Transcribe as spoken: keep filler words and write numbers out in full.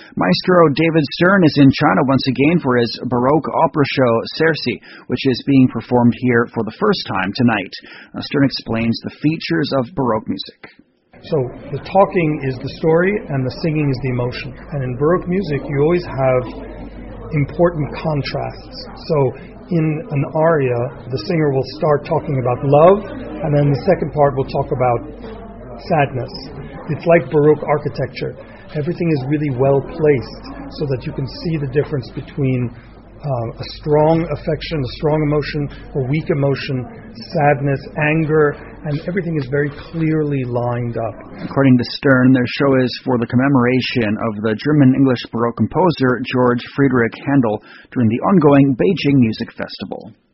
Maestro David Stern is in China once again for his Baroque opera show Cerci, which is being performed here for the first time tonight. Uh, Stern explains the features of Baroque music. So the talking is the story and the singing is the emotion. And in Baroque music, you always have important contrasts. So in an aria, the singer will start talking about love, and then the second part will talk about sadness. It's like Baroque architecture. Everything is really well placed so that you can see the difference between uh, a strong affection, a strong emotion, a weak emotion, sadness, anger, and everything is very clearly lined up. According to Stern, their show is for the commemoration of the German-English Baroque composer George Friedrich Handel during the ongoing Beijing Music Festival.